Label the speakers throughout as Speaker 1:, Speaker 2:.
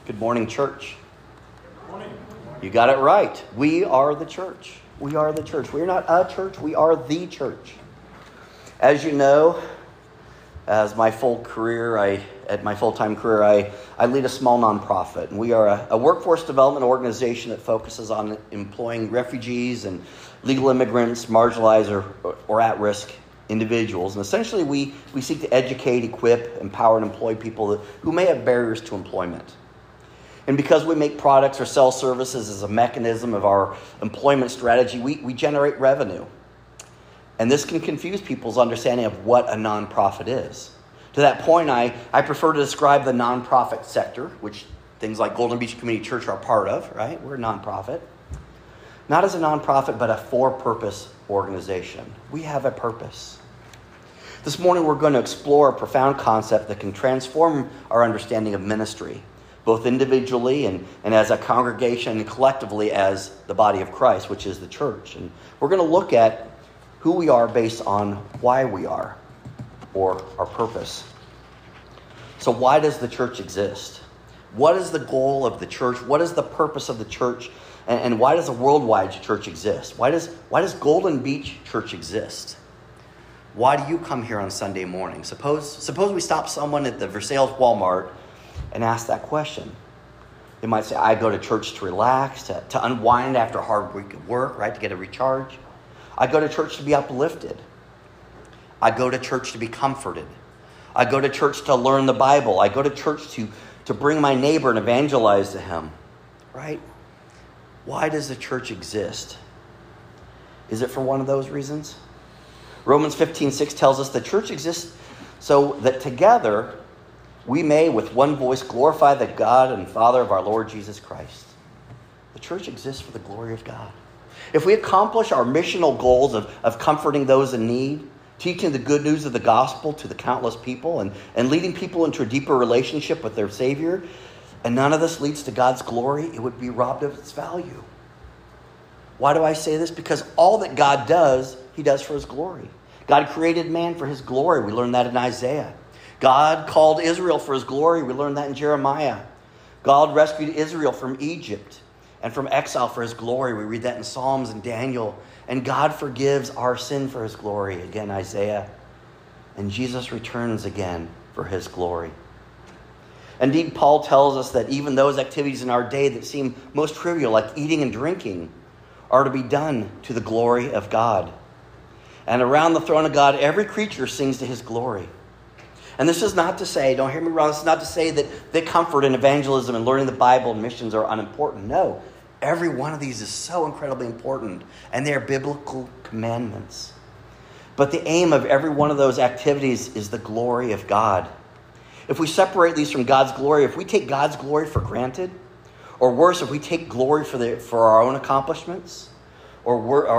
Speaker 1: Good morning, church.
Speaker 2: Good morning.
Speaker 1: You got it right. We are the church. We are the church. We're not a church. We are the church. As you know, as my full-time career, I lead a small nonprofit. And we are a workforce development organization that focuses on employing refugees and legal immigrants, marginalized or at-risk individuals. And essentially, we seek to educate, equip, empower, and employ people who may have barriers to employment. And because we make products or sell services as a mechanism of our employment strategy, we generate revenue. And this can confuse people's understanding of what a nonprofit is. To that point, I prefer to describe the nonprofit sector, which things like Golden Beach Community Church are part of, right? We're a nonprofit. Not as a nonprofit, but a for-purpose organization. We have a purpose. This morning, we're going to explore a profound concept that can transform our understanding of ministry, both individually and as a congregation and collectively as the body of Christ, which is the church. And we're going to look at who we are based on why we are, or our purpose. So why does the church exist? What is the goal of the church? What is the purpose of the church? And why does a worldwide church exist? Why does Golden Beach Church exist? Why do you come here on Sunday morning? Suppose we stop someone at the Versailles Walmart and ask that question. They might say, I go to church to relax, to unwind after a hard week of work, right, to get a recharge. I go to church to be uplifted. I go to church to be comforted. I go to church to learn the Bible. I go to church to bring my neighbor and evangelize to him, right? Why does the church exist? Is it for one of those reasons? Romans 15:6 tells us the church exists so that together we may with one voice glorify the God and Father of our Lord Jesus Christ. The church exists for the glory of God. If we accomplish our missional goals of comforting those in need, teaching the good news of the gospel to the countless people, and leading people into a deeper relationship with their Savior, and none of this leads to God's glory, it would be robbed of its value. Why do I say this? Because all that God does, He does for His glory. God created man for His glory. We learned that in Isaiah. God called Israel for His glory. We learned that in Jeremiah. God rescued Israel from Egypt and from exile for His glory. We read that in Psalms and Daniel. And God forgives our sin for His glory. Again, Isaiah. And Jesus returns again for His glory. Indeed, Paul tells us that even those activities in our day that seem most trivial, like eating and drinking, are to be done to the glory of God. And around the throne of God, every creature sings to His glory. And this is not to say, don't hear me wrong, this is not to say that comfort and evangelism and learning the Bible and missions are unimportant. No, every one of these is so incredibly important, and they are biblical commandments. But the aim of every one of those activities is the glory of God. If we separate these from God's glory, if we take God's glory for granted, or worse, if we take glory for our own accomplishments, or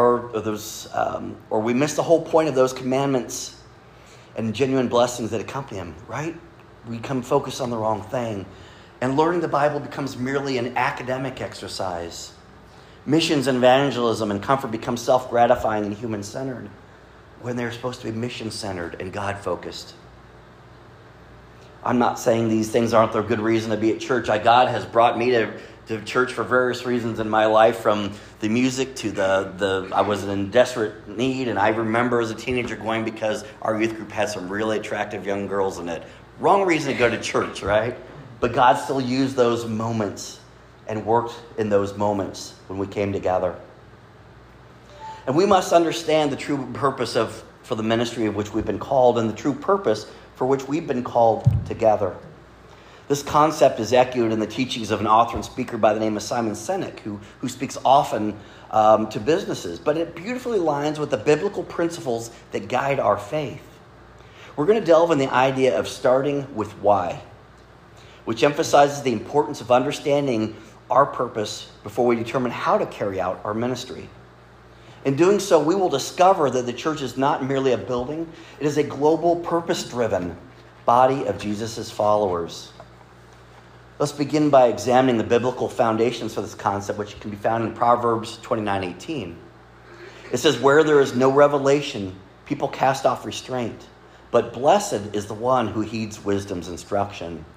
Speaker 1: we miss the whole point of those commandments and genuine blessings that accompany them, right? We come focused on the wrong thing. And learning the Bible becomes merely an academic exercise. Missions and evangelism and comfort become self-gratifying and human-centered when they're supposed to be mission-centered and God-focused. I'm not saying these things aren't the good reason to be at church. God has brought me to church for various reasons in my life, from the music to I was in desperate need, and I remember as a teenager going because our youth group had some really attractive young girls in it. Wrong reason to go to church, right? But God still used those moments and worked in those moments when we came together. And we must understand the true purpose for the ministry of which we've been called, and the true purpose for which we've been called together. This concept is echoed in the teachings of an author and speaker by the name of Simon Sinek, who speaks often to businesses, but it beautifully aligns with the biblical principles that guide our faith. We're going to delve in the idea of starting with why, which emphasizes the importance of understanding our purpose before we determine how to carry out our ministry. In doing so, we will discover that the church is not merely a building. It is a global, purpose-driven body of Jesus' followers. Let's begin by examining the biblical foundations for this concept, which can be found in Proverbs 29:18. It says, where there is no revelation, people cast off restraint, but blessed is the one who heeds wisdom's instruction.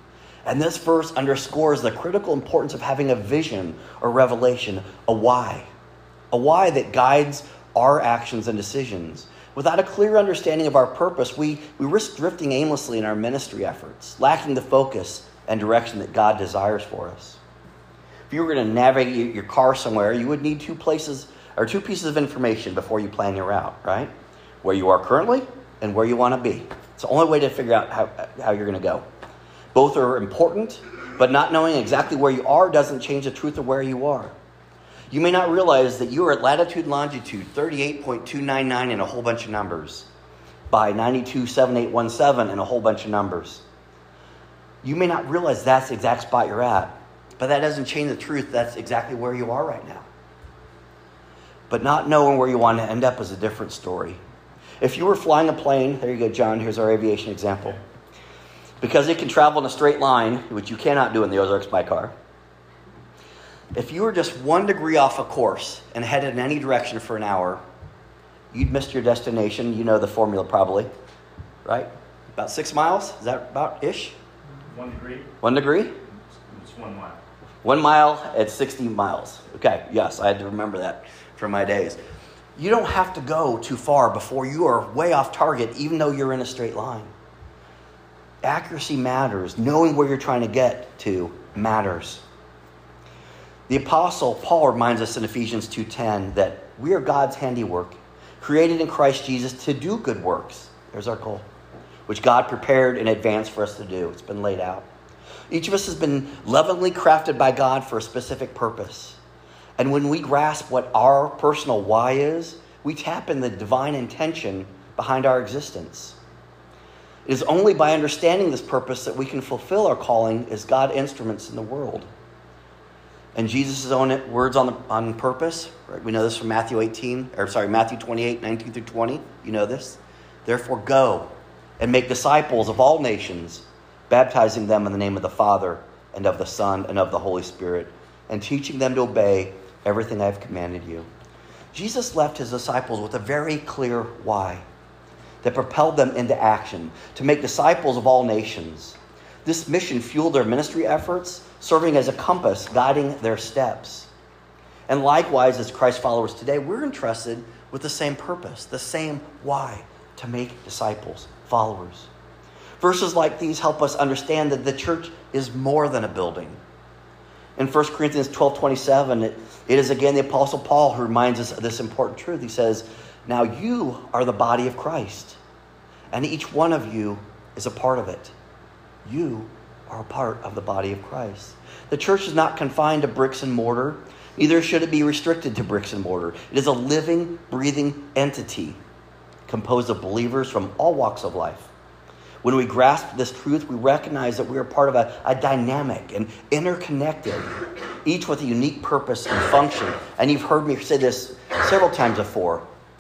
Speaker 1: And this verse underscores the critical importance of having a vision or revelation, a why. A why that guides our actions and decisions. Without a clear understanding of our purpose, we risk drifting aimlessly in our ministry efforts, lacking the focus and direction that God desires for us. If you were going to navigate your car somewhere, you would need two pieces of information before you plan your route, right? Where you are currently and where you want to be. It's the only way to figure out how you're going to go. Both are important, but not knowing exactly where you are doesn't change the truth of where you are. You may not realize that you are at latitude and longitude 38.299 and a whole bunch of numbers, by 927817 and a whole bunch of numbers. You may not realize that's the exact spot you're at, but that doesn't change the truth. That's exactly where you are right now. But not knowing where you want to end up is a different story. If you were flying a plane, there you go, John, here's our aviation example. Because it can travel in a straight line, which you cannot do in the Ozarks by car. If you were just 1 degree off a course and headed in any direction for an hour, you'd missed your destination. You know the formula probably, right? About 6 miles? Is that about ish?
Speaker 2: 1 degree.
Speaker 1: 1 degree?
Speaker 2: It's 1 mile.
Speaker 1: 1 mile at 60 miles. Okay, yes, I had to remember that from my days. You don't have to go too far before you are way off target, even though you're in a straight line. Accuracy matters. Knowing where you're trying to get to matters. The Apostle Paul reminds us in Ephesians 2:10 that we are God's handiwork, created in Christ Jesus to do good works. There's our goal, which God prepared in advance for us to do. It's been laid out. Each of us has been lovingly crafted by God for a specific purpose. And when we grasp what our personal why is, we tap in the divine intention behind our existence. It is only by understanding this purpose that we can fulfill our calling as God instruments in the world. And Jesus' own words on purpose, right? We know this from Matthew 28, 19 through 20. You know this. Therefore go and make disciples of all nations, baptizing them in the name of the Father and of the Son and of the Holy Spirit, and teaching them to obey everything I have commanded you. Jesus left his disciples with a very clear why that propelled them into action, to make disciples of all nations. This mission fueled their ministry efforts, serving as a compass, guiding their steps. And likewise, as Christ followers today, we're entrusted with the same purpose, the same why, to make disciples, followers. Verses like these help us understand that the church is more than a building. In 1 Corinthians 12:27, it is again the Apostle Paul who reminds us of this important truth. He says, now you are the body of Christ, and each one of you is a part of it. You are a part of the body of Christ. The church is not confined to bricks and mortar. Neither should it be restricted to bricks and mortar. It is a living, breathing entity composed of believers from all walks of life. When we grasp this truth, we recognize that we are part of a dynamic and interconnected, each with a unique purpose and function. And you've heard me say this several times before.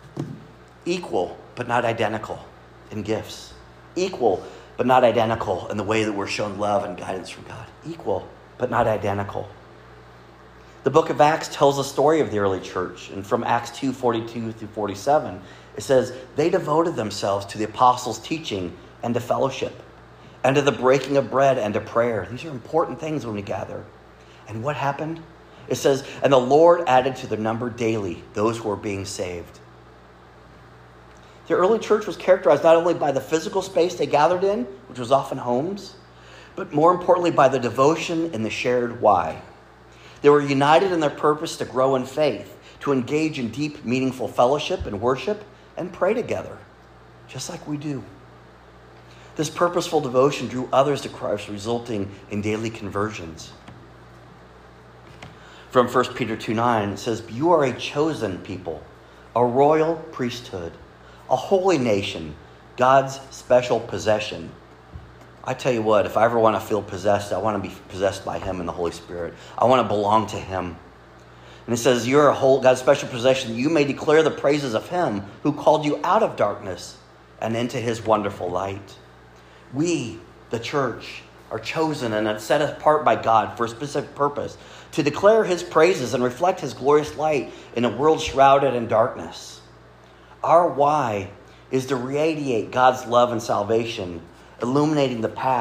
Speaker 1: Equal, but not identical in gifts. Equal, but not identical in the way that we're shown love and guidance from God. Equal, but not identical. The book of Acts tells the story of the early church. And from Acts 2:42 through 47, it says, they devoted themselves to the apostles' teaching and to fellowship, and to the breaking of bread and to prayer. These are important things when we gather. And what happened? It says, and the Lord added to their number daily those who were being saved. The early church was characterized not only by the physical space they gathered in, which was often homes, but more importantly by the devotion and the shared why. They were united in their purpose to grow in faith, to engage in deep, meaningful fellowship and worship, and pray together, just like we do. This purposeful devotion drew others to Christ, resulting in daily conversions. From 1 Peter 2:9, it says, you are a chosen people, a royal priesthood, a holy nation, God's special possession. I tell you what, if I ever want to feel possessed, I want to be possessed by him and the Holy Spirit. I want to belong to him. And it says, you're God's special possession. You may declare the praises of him who called you out of darkness and into his wonderful light. We, the church, are chosen and set apart by God for a specific purpose, to declare his praises and reflect his glorious light in a world shrouded in darkness. Our why is to radiate God's love and salvation, illuminating the path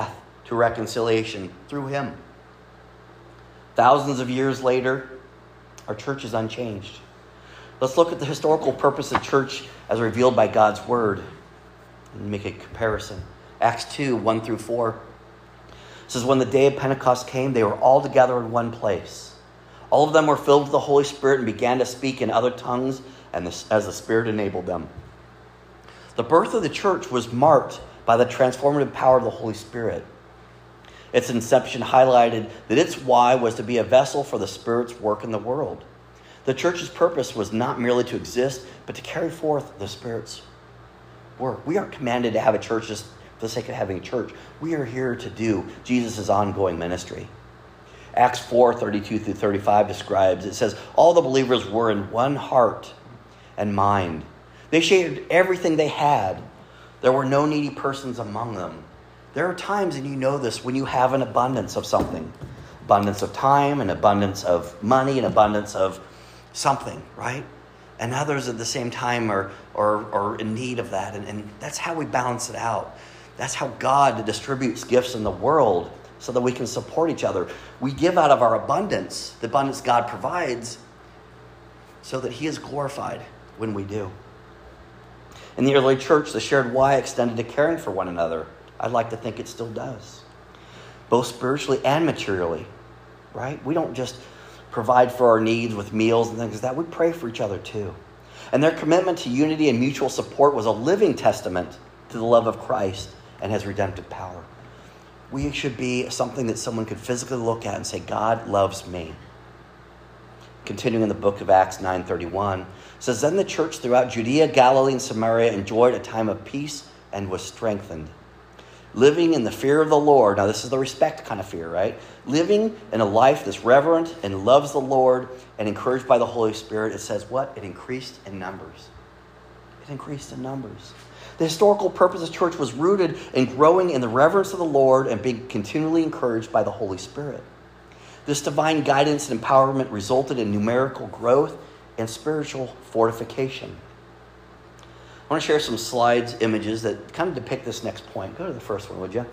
Speaker 1: to reconciliation through him. Thousands of years later, our church is unchanged. Let's look at the historical purpose of church as revealed by God's word and make a comparison. Acts 2, 1 through 4 says, when the day of Pentecost came, they were all together in one place. All of them were filled with the Holy Spirit and began to speak in other tongues as the Spirit enabled them. The birth of the church was marked by the transformative power of the Holy Spirit. Its inception highlighted that its why was to be a vessel for the Spirit's work in the world. The church's purpose was not merely to exist, but to carry forth the Spirit's work. We aren't commanded to have a church just for the sake of having a church. We are here to do Jesus' ongoing ministry. Acts 4, 32 through 35 describes, it says, all the believers were in one heart and mind. They shared everything they had. There were no needy persons among them. There are times, and you know this, when you have an abundance of something. Abundance of time, an abundance of money, an abundance of something, right? And others at the same time are in need of that. And that's how we balance it out. That's how God distributes gifts in the world so that we can support each other. We give out of our abundance, the abundance God provides, so that he is glorified when we do. In the early church, the shared why extended to caring for one another. I'd like to think it still does, both spiritually and materially, right? We don't just provide for our needs with meals and things like that. We pray for each other too. And their commitment to unity and mutual support was a living testament to the love of Christ and his redemptive power. We should be something that someone could physically look at and say, God loves me. Continuing in the book of Acts 9:31, says, then the church throughout Judea, Galilee, and Samaria enjoyed a time of peace and was strengthened. Living in the fear of the Lord. Now, this is the respect kind of fear, right? Living in a life that's reverent and loves the Lord and encouraged by the Holy Spirit. It says what? It increased in numbers. It increased in numbers. The historical purpose of church was rooted in growing in the reverence of the Lord and being continually encouraged by the Holy Spirit. This divine guidance and empowerment resulted in numerical growth and spiritual fortification. I want to share some slides, images that kind of depict this next point. Go to the first one, would you?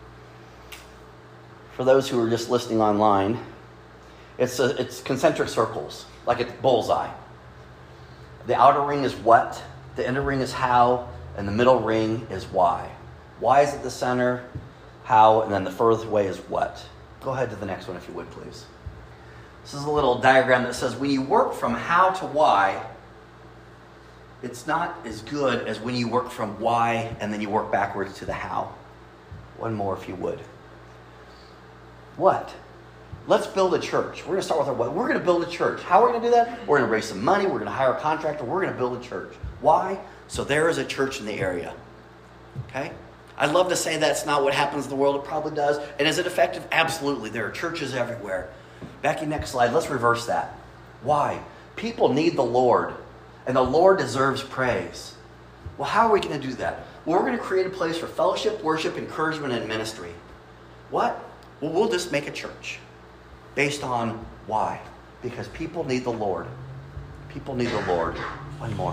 Speaker 1: For those who are just listening online, it's concentric circles, like a bullseye. The outer ring is what, the inner ring is how, and the middle ring is why. Why is at the center, how, and then the furthest away is what. Go ahead to the next one if you would, please. This is a little diagram that says when you work from how to why, it's not as good as when you work from why and then you work backwards to the how. One more if you would. What? Let's build a church. We're going to start with our what. We're going to build a church. How are we going to do that? We're going to raise some money. We're going to hire a contractor. We're going to build a church. Why? So there is a church in the area. Okay? I'd love to say that's not what happens in the world. It probably does. And is it effective? Absolutely. There are churches everywhere. Becky, next slide. Let's reverse that. Why? People need the Lord. And the Lord deserves praise. Well, how are we going to do that? Well, we're going to create a place for fellowship, worship, encouragement, and ministry. What? Well, we'll just make a church. Based on why? Because people need the Lord. People need the Lord. One more.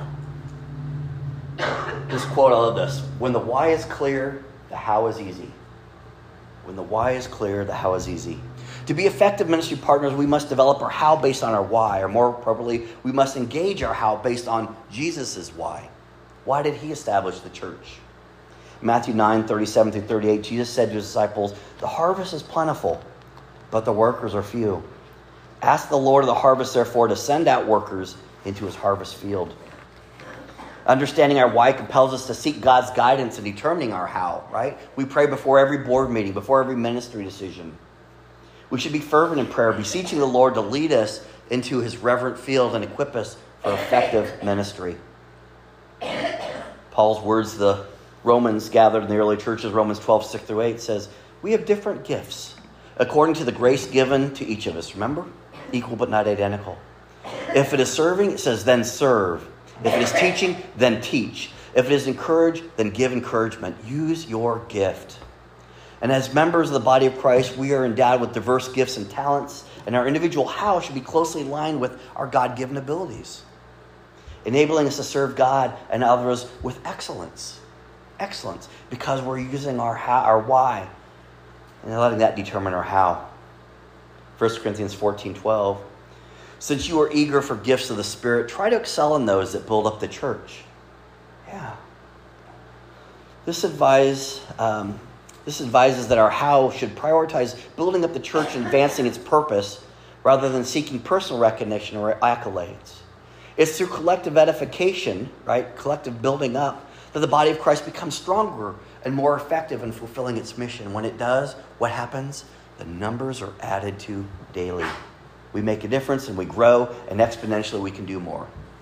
Speaker 1: This quote, I love this. When the why is clear, the how is easy. When the why is clear, the how is easy. To be effective ministry partners, we must develop our how based on our why. Or more appropriately, we must engage our how based on Jesus' why. Why did he establish the church? Matthew 9:37 through 38, Jesus said to his disciples, the harvest is plentiful, but the workers are few. Ask the Lord of the harvest, therefore, to send out workers into his harvest field. Understanding our why compels us to seek God's guidance in determining our how, right? We pray before every board meeting, before every ministry decision. We should be fervent in prayer, beseeching the Lord to lead us into his reverent field and equip us for effective ministry. Paul's words to the Romans gathered in the early churches, Romans 12:6 through 8, says, we have different gifts according to the grace given to each of us. Remember? Equal but not identical. If it is serving, it says, then serve. If it is teaching, then teach. If it is encourage, then give encouragement. Use your gift. And as members of the body of Christ, we are endowed with diverse gifts and talents, and our individual how should be closely aligned with our God-given abilities, enabling us to serve God and others with excellence. Excellence, because we're using our how, our why. and letting that determine our how. 1 Corinthians 14:12. Since you are eager for gifts of the Spirit, try to excel in those that build up the church. Yeah. This advises that our how should prioritize building up the church and advancing its purpose rather than seeking personal recognition or accolades. It's through collective edification, right, collective building up, that the body of Christ becomes stronger and more effective in fulfilling its mission. When it does, what happens? The numbers are added to daily. We make a difference and we grow, and exponentially we can do more.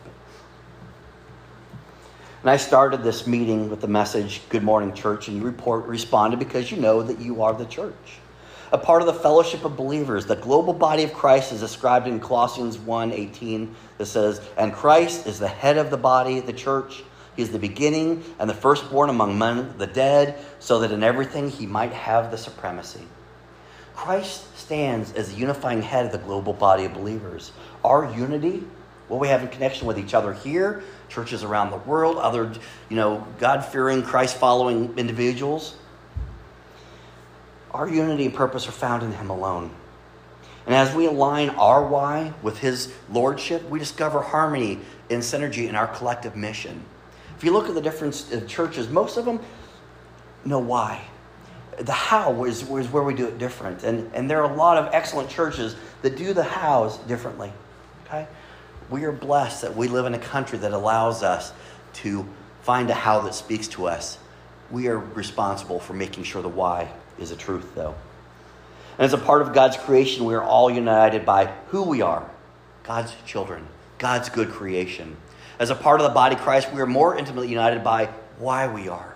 Speaker 1: And I started this meeting with the message, Good Morning Church, and you responded because you know that you are the church. A part of the fellowship of believers, the global body of Christ is described in Colossians 1:18 that says, and Christ is the head of the body, the church. He is the beginning and the firstborn among the dead, so that in everything he might have the supremacy. Christ stands as the unifying head of the global body of believers. Our unity, what we have in connection with each other here, churches around the world, other, God-fearing, Christ-following individuals, our unity and purpose are found in him alone. And as we align our why with his lordship, we discover harmony and synergy in our collective mission. If you look at the different churches, most of them know why. The how is where we do it different. And there are a lot of excellent churches that do the hows differently. Okay? We are blessed that we live in a country that allows us to find a how that speaks to us. We are responsible for making sure the why is a truth, though. And as a part of God's creation, we are all united by who we are, God's children, God's good creation. As a part of the body of Christ, we are more intimately united by why we are.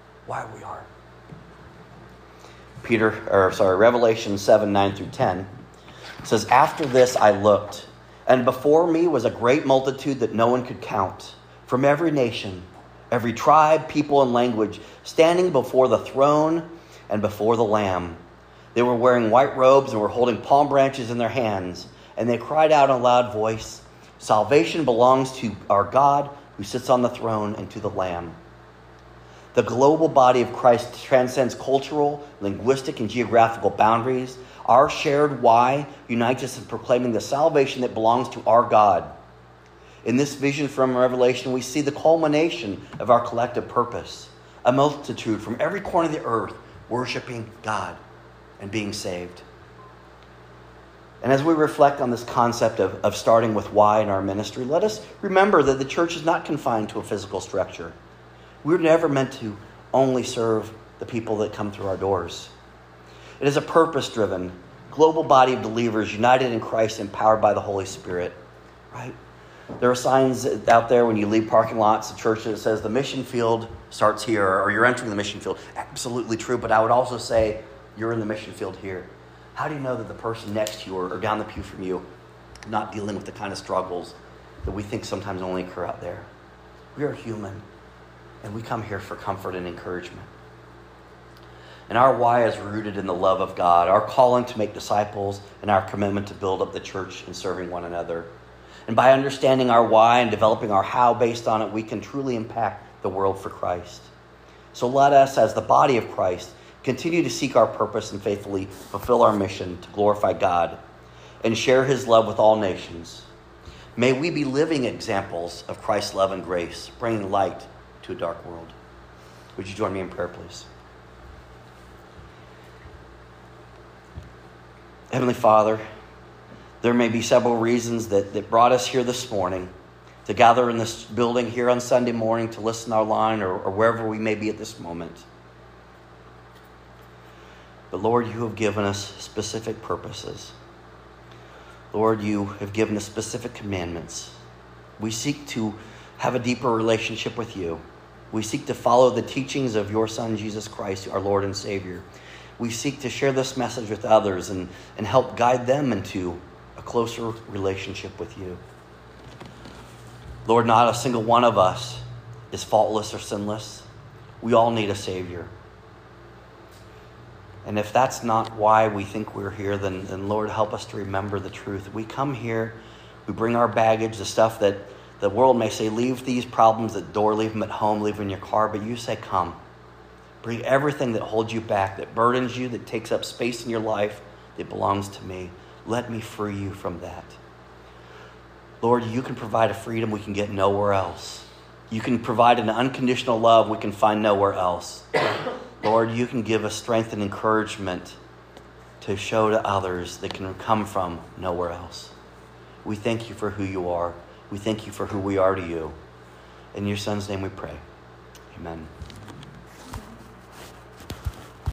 Speaker 1: Revelation 7:9-10 says, after this I looked, and before me was a great multitude that no one could count, from every nation, every tribe, people, and language, standing before the throne and before the Lamb. They were wearing white robes and were holding palm branches in their hands, and they cried out in a loud voice, salvation belongs to our God who sits on the throne and to the Lamb. The global body of Christ transcends cultural, linguistic, and geographical boundaries. Our shared why unites us in proclaiming the salvation that belongs to our God. In this vision from Revelation, we see the culmination of our collective purpose. A multitude from every corner of the earth worshiping God and being saved. And as we reflect on this concept of starting with why in our ministry, let us remember that the church is not confined to a physical structure. We're never meant to only serve the people that come through our doors. It is a purpose-driven, global body of believers united in Christ, empowered by the Holy Spirit. Right? There are signs out there when you leave parking lots of churches that says the mission field starts here, or you're entering the mission field. Absolutely true, but I would also say you're in the mission field here. How do you know that the person next to you or down the pew from you not dealing with the kind of struggles that we think sometimes only occur out there? We are human, and we come here for comfort and encouragement. And our why is rooted in the love of God, our calling to make disciples, and our commitment to build up the church and serving one another. And by understanding our why and developing our how based on it, we can truly impact the world for Christ. So let us, as the body of Christ, continue to seek our purpose and faithfully fulfill our mission to glorify God and share his love with all nations. May we be living examples of Christ's love and grace, bringing light to a dark world. Would you join me in prayer, please? Heavenly Father, there may be several reasons that brought us here this morning to gather in this building here on Sunday morning to listen online or wherever we may be at this moment. But Lord, you have given us specific purposes. Lord, you have given us specific commandments. We seek to have a deeper relationship with you. We seek to follow the teachings of your Son, Jesus Christ, our Lord and Savior. We seek to share this message with others and help guide them into a closer relationship with you. Lord, not a single one of us is faultless or sinless. We all need a Savior. And if that's not why we think we're here, then Lord, help us to remember the truth. We come here, we bring our baggage, the stuff that the world may say, leave these problems at the door, leave them at home, leave them in your car. But you say, come. Bring everything that holds you back, that burdens you, that takes up space in your life, that belongs to me. Let me free you from that. Lord, you can provide a freedom we can get nowhere else. You can provide an unconditional love we can find nowhere else. Lord, you can give us strength and encouragement to show to others that can come from nowhere else. We thank you for who you are. We thank you for who we are to you. In your Son's name we pray. Amen.